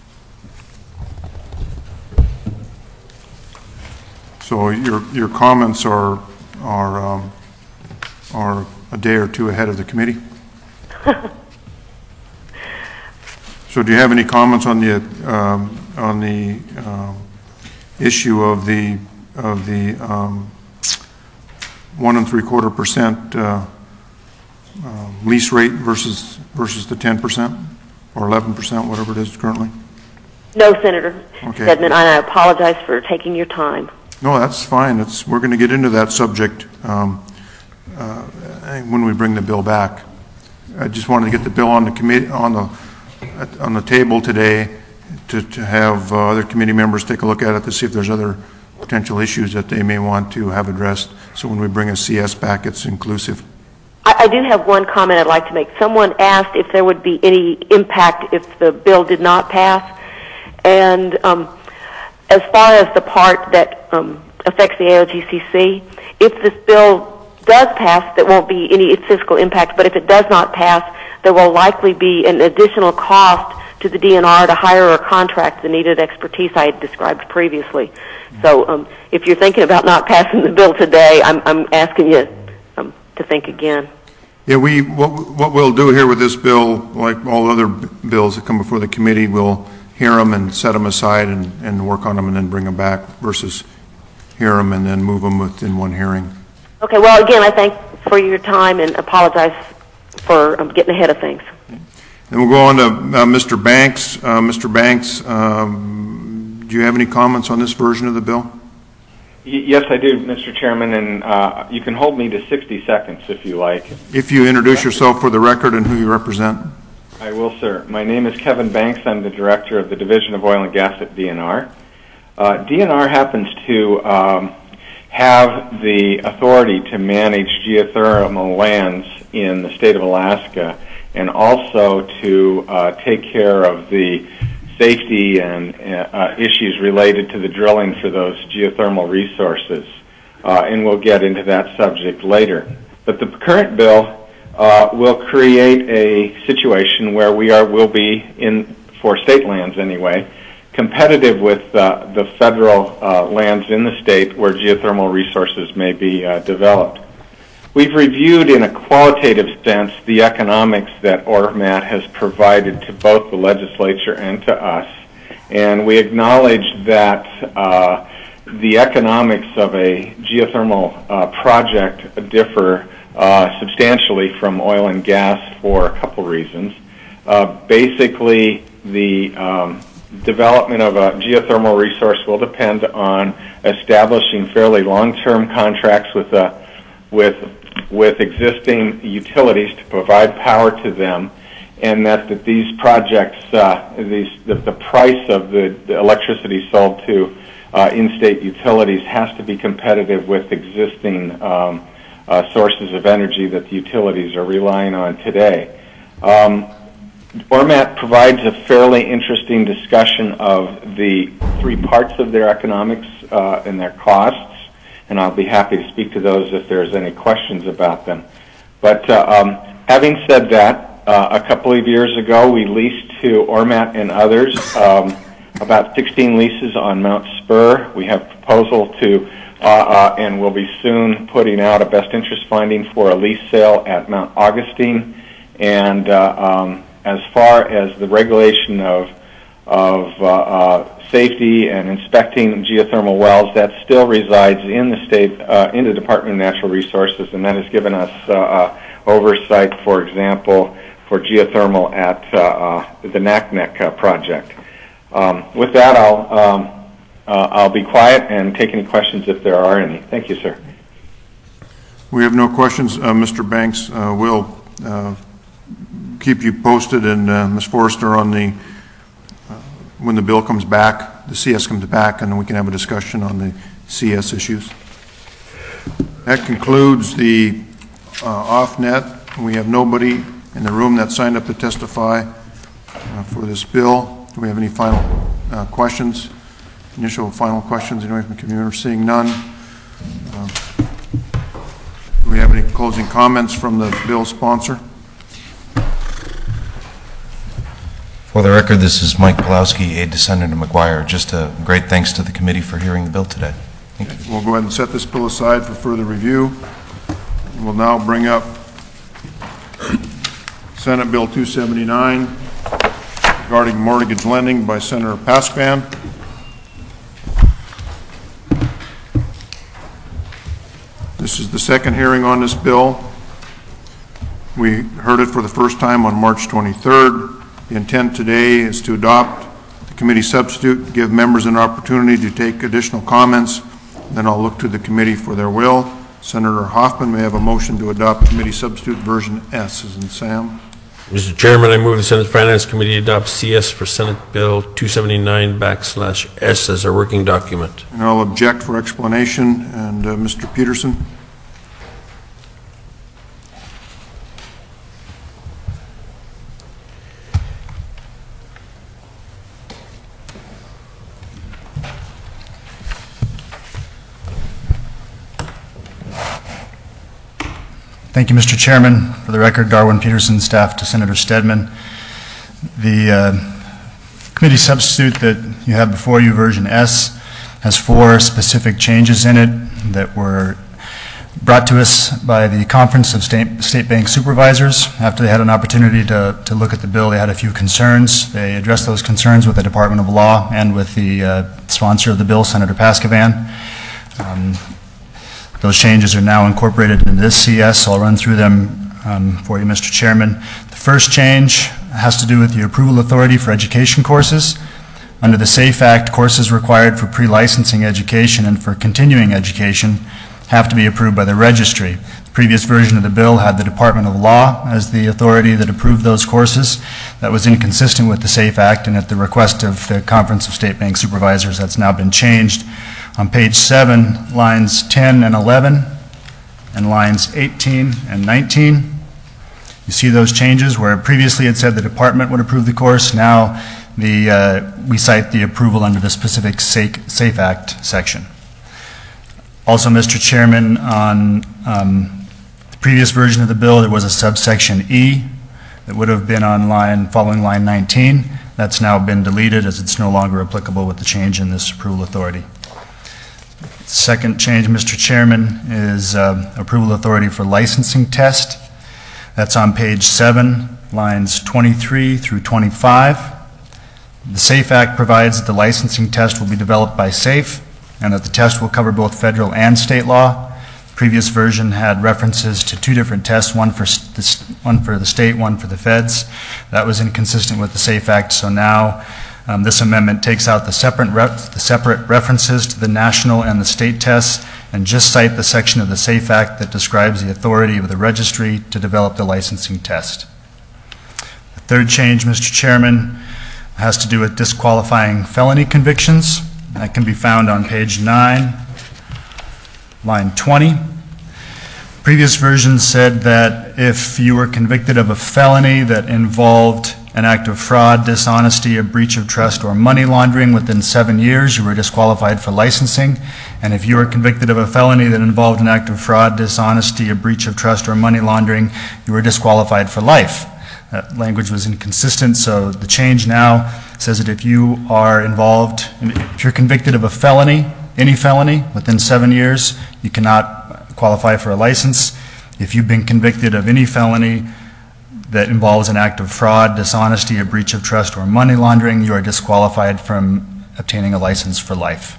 So your comments are a day or two ahead of the committee. So do you have any comments on the issue of the 1.75% lease rate versus the 10% or 11%, whatever it is currently? No, Senator Stedman, and I apologize for taking your time. No, that's fine. We're going to get into that subject when we bring the bill back. I just wanted to get the bill on the committee on the table today to have other committee members take a look at it to see if there's other potential issues that they may want to have addressed. So when we bring a CS back, it's inclusive. I do have one comment I'd like to make. Someone asked if there would be any impact if the bill did not pass, and as far as the part that affects the AOGCC, if this bill does pass, there won't be any physical impact, but if it does not pass, there will likely be an additional cost to the DNR to hire or contract the needed expertise I had described previously. So if you're thinking about not passing the bill today, I'm asking you to think again. Yeah, what we'll do here with this bill, like all other bills that come before the committee, we'll hear them and set them aside and work on them and then bring them back versus hear them and then move them within one hearing. Okay, well, again, I thank for your time and apologize for getting ahead of things. And we'll go on to Mr. Banks. Mr. Banks, do you have any comments on this version of the bill? Yes, I do, Mr. Chairman, and you can hold me to 60 seconds if you like. If you introduce yourself for the record and who you represent. I will, sir. My name is Kevin Banks. I'm the Director of the Division of Oil and Gas at DNR. DNR happens to have the authority to manage geothermal lands in the state of Alaska and also to take care of the safety and issues related to the drilling for those geothermal resources. And we'll get into that subject later. But the current bill will create a situation where will be, for state lands anyway, competitive with the federal lands in the state where geothermal resources may be developed. We've reviewed in a qualitative sense the economics that ORMAT has provided to both the legislature and to us, and we acknowledge that the economics of a geothermal project differ substantially from oil and gas for a couple reasons. Basically, the development of a geothermal resource will depend on establishing fairly long-term contracts with existing utilities to provide power to them, and that these projects, the price of the electricity sold to in-state utilities has to be competitive with existing sources of energy that the utilities are relying on today. ORMAT provides a fairly interesting discussion of the three parts of their economics and their costs, and I'll be happy to speak to those if there's any questions about them. But having said that, a couple of years ago we leased to ORMAT and others about 16 leases on Mount Spur. We have proposal to and we'll be soon putting out a best interest finding for a lease sale at Mount Augustine. And as far as the regulation of safety and inspecting geothermal wells, that still resides in the state, in the Department of Natural Resources, and that has given us oversight, for example, for geothermal at the Naknek project. With that, I'll be quiet and take any questions if there are any. Thank you, sir. We have no questions. Mr. Banks will keep you posted, and Ms. Forrester on the when the bill comes back, the CS comes back, and we can have a discussion on the CS issues. That concludes the off-net. We have nobody in the room that signed up to testify for this bill. Do we have any final questions? Initial final questions? Anyone from the community? Seeing none. Do we have any closing comments from the bill sponsor? For the record, this is Mike Pawlowski, aide to Senator McGuire. Just a great thanks to the committee for hearing the bill today. Thank you. We'll go ahead and set this bill aside for further review. We'll now bring up Senate Bill 279 regarding mortgage lending by Senator Paskvan. This is the second hearing on this bill. We heard it for the first time on March 23rd. The intent today is to adopt the committee substitute, give members an opportunity to take additional comments, then I'll look to the committee for their will. Senator Hoffman, may I have a motion to adopt committee substitute version S, as in Sam? Mr. Chairman, I move the Senate Finance Committee adopt CS for Senate Bill 279/S as our working document. And I'll object for explanation. And Mr. Peterson? Thank you, Mr. Chairman. For the record, Darwin Peterson, staff to Senator Stedman. The committee substitute that you have before you, version S, has 4 specific changes in it that were brought to us by the Conference of State Bank Supervisors. After they had an opportunity to look at the bill, they had a few concerns. They addressed those concerns with the Department of Law and with the sponsor of the bill, Senator Paskvan. Those changes are now incorporated into this CS, so I'll run through them for you, Mr. Chairman. The first change has to do with the approval authority for education courses. Under the SAFE Act, courses required for pre-licensing education and for continuing education have to be approved by the registry. The previous version of the bill had the Department of Law as the authority that approved those courses. That was inconsistent with the SAFE Act, and at the request of the Conference of State Bank Supervisors, that's now been changed. On page 7, lines 10 and 11, and lines 18 and 19, you see those changes where previously it said the department would approve the course. Now we cite the approval under the specific SAFE Act section. Also, Mr. Chairman, on the previous version of the bill, there was a subsection E that would have been on following line 19. That's now been deleted as it's no longer applicable with the change in this approval authority. Second change, Mr. Chairman, is approval authority for licensing test. That's on page 7, lines 23 through 25. The SAFE Act provides that the licensing test will be developed by SAFE and that the test will cover both federal and state law. The previous version had references to 2 different tests, one for the state, one for the feds. That was inconsistent with the SAFE Act, so now this amendment takes out the separate references to the national and the state tests and just cite the section of the SAFE Act that describes the authority of the registry to develop the licensing test. The third change, Mr. Chairman, has to do with disqualifying felony convictions. That can be found on page 9, line 20. Previous version said that if you were convicted of a felony that involved an act of fraud, dishonesty, a breach of trust, or money laundering within 7 years, you were disqualified for licensing. And if you were convicted of a felony that involved an act of fraud, dishonesty, a breach of trust, or money laundering, you were disqualified for life. That language was inconsistent, so the change now says that if you are involved, if you're convicted of a felony, any felony, within 7 years, you cannot qualify for a license. If you've been convicted of any felony that involves an act of fraud, dishonesty, a breach of trust, or money laundering, you are disqualified from obtaining a license for life.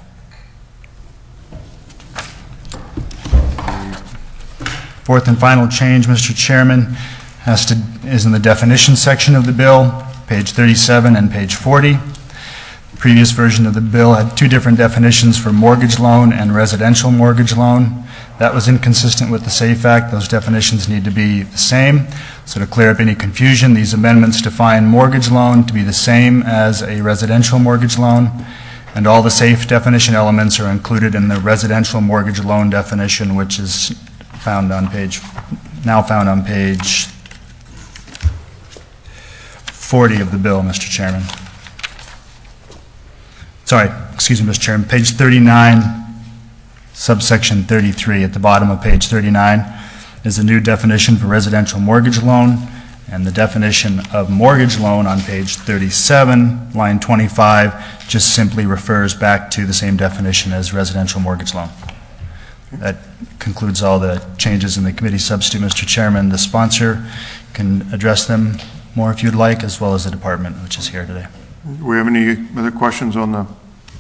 Fourth and final change, Mr. Chairman, is in the definition section of the bill, page 37 and page 40. The previous version of the bill had two different definitions for mortgage loan and residential mortgage loan. That was inconsistent with the SAFE Act. Those definitions need to be the same. So to clear up any confusion, these amendments define mortgage loan to be the same as a residential mortgage loan, and all the SAFE definition elements are included in the residential mortgage loan definition, which is now found on page 40 of the bill, Mr. Chairman. Sorry, excuse me, Mr. Chairman, page 39, subsection 33, at the bottom of page 39 is a new definition for residential mortgage loan, and the definition of mortgage loan on page 37, line 25, just simply refers back to the same definition as residential mortgage loan. That concludes all the changes in the committee substitute, Mr. Chairman. The sponsor can address them more if you'd like, as well as the department, which is here today. Do we have any other questions on the...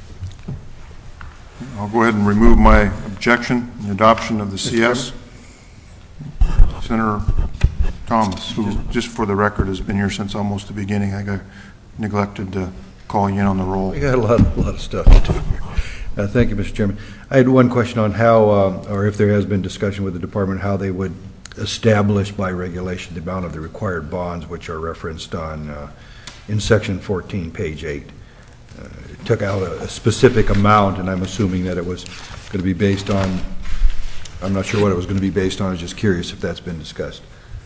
I'll go ahead and remove my objection in the adoption of the CS. Senator Thomas, who, just for the record, has been here since almost the beginning. I got neglected to call you in on the roll. We got a lot of stuff to do here. Thank you, Mr. Chairman. I had one question on how, or if there has been discussion with the department, how they would establish by regulation the amount of the required bonds, which are referenced on in section 14, page 8. It took out a specific amount, and I'm assuming that it was going to be based on, I'm not sure what it was going to be based on. I was just curious if that's been discussed.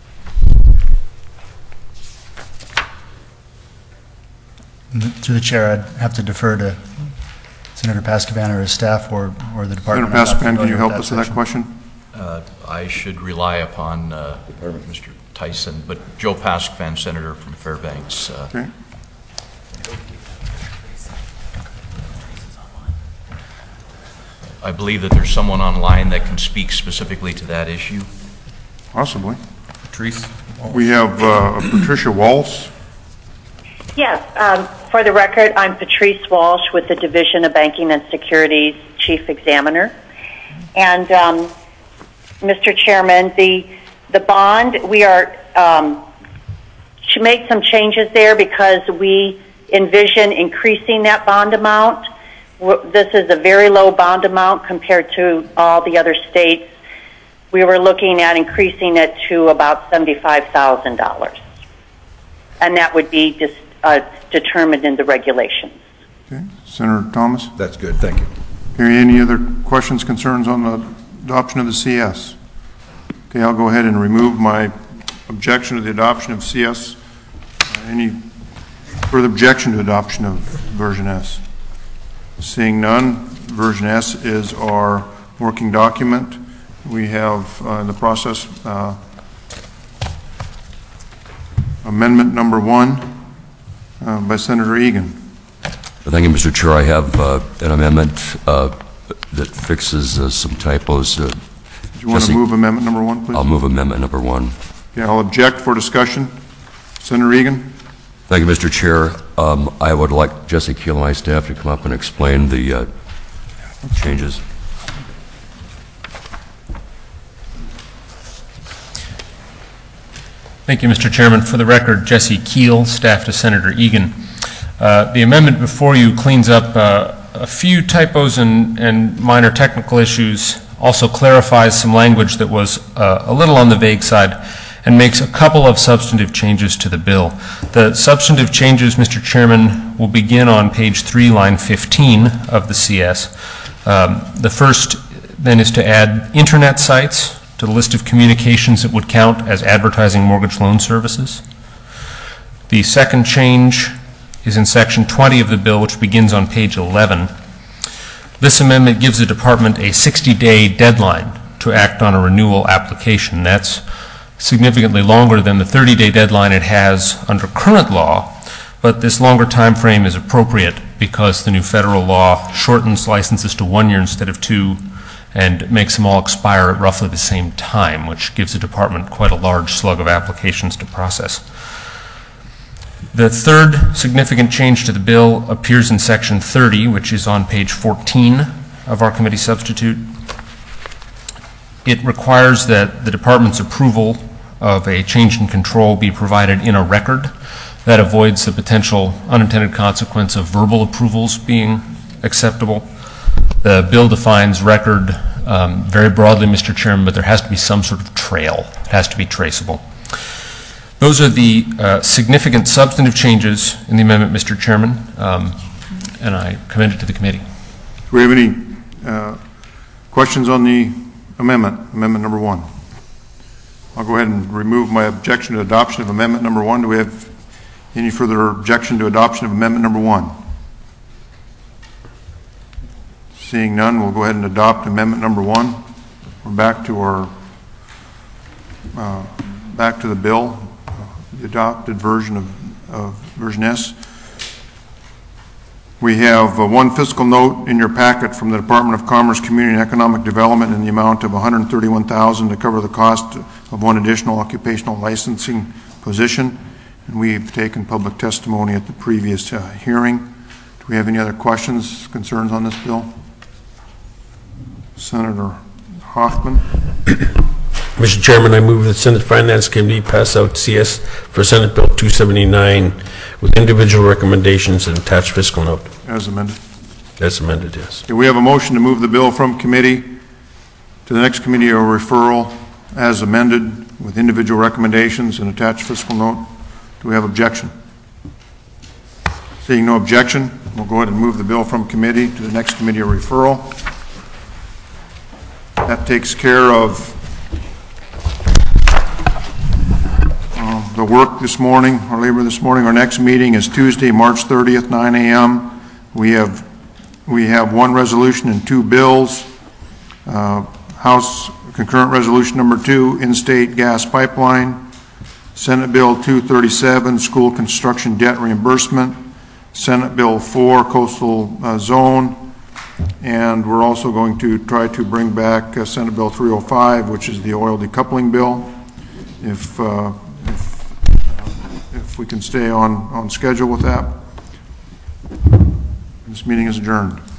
Through the chair, I'd have to defer to Senator Paskivan or his staff or the department. Senator Paskivan, can you help us with that question? I should rely upon Mr. Tyson, but Joe Paskivan, Senator from Fairbanks. Okay. I believe that there's someone online that can speak specifically to that issue. Possibly. Patrice? We have Patricia Walsh. Yes, for the record, I'm Patrice Walsh with the Division of Banking and Securities Chief Examiner. And Mr. Chairman, the bond, we are should make some changes there because we envision increasing that bond amount. This is a very low bond amount compared to all the other states. We were looking at increasing it to about $75,000. And that would be just determined in the regulations. Okay. Senator Thomas? That's good. Thank you. Any other questions, concerns on the adoption of the CS? Okay, I'll go ahead and remove my objection to the adoption of CS. Any further objection to adoption of version S? Seeing none, version S is our working document. We have in the process amendment number 1 by Senator Egan. Thank you, Mr. Chair. I have an amendment that fixes some typos. Do you want to move amendment number 1, please? I'll move amendment number 1. Okay, I'll object for discussion. Senator Egan? Thank you, Mr. Chair. I would like Jesse Keel and my staff to come up and explain the changes. Thank you, Mr. Chairman. For the record, Jesse Keel, staff to Senator Egan. The amendment before you cleans up a few typos and minor technical issues, also clarifies some language that was a little on the vague side, and makes a couple of substantive changes to the bill. The substantive changes, Mr. Chairman, will begin on page 3, line 15 of the CS. The first then is to add internet sites to the list of communications that would count as advertising mortgage loan services. The second change is in section 20 of the bill, which begins on page 11. This amendment gives the department a 60-day deadline to act on a renewal application. That's significantly longer than the 30-day deadline it has under current law, but this longer time frame is appropriate because the new federal law shortens licenses to 1 year instead of 2, and makes them all expire at roughly the same time, which gives the department quite a large slug of applications to process. The third significant change to the bill appears in Section 30, which is on page 14 of our committee substitute. It requires that the department's approval of a change in control be provided in a record. That avoids the potential unintended consequence of verbal approvals being acceptable. The bill defines record very broadly, Mr. Chairman, but there has to be some sort of trail. It has to be traceable. Those are the significant substantive changes in the amendment, Mr. Chairman, and I commend it to the committee. Do we have any questions on the amendment number 1? I'll go ahead and remove my objection to adoption of amendment number 1. Do we have any further objection to adoption of amendment number 1? Seeing none, we'll go ahead and adopt amendment number 1. We're back to our back to the bill, the adopted version of version S. We have one fiscal note in your packet from the Department of Commerce, Community and Economic Development in the amount of $131,000 to cover the cost of one additional occupational licensing position. And we've taken public testimony at the previous hearing. Do we have any other questions, concerns on this bill? Senator Hoffman. Mr. Chairman, I move that Senate Finance Committee pass out CS for Senate Bill 279 with individual recommendations and attached fiscal note. As amended. As amended, yes. Okay, we have a motion to move the bill from committee to the next committee or referral as amended with individual recommendations and attached fiscal note. Do we have objection? Seeing no objection, we'll go ahead and move the bill from committee to the next committee or referral. That takes care of the work this morning, our labor this morning. Our next meeting is Tuesday, March 30th, 9 a.m. We have one resolution and 2 bills. House concurrent resolution number 2, in-state gas pipeline. Senate Bill 237, school construction debt reimbursement. Senate Bill 4, coastal zone. And we're also going to try to bring back Senate Bill 305, which is the oil decoupling bill. If we can stay on schedule with that. This meeting is adjourned.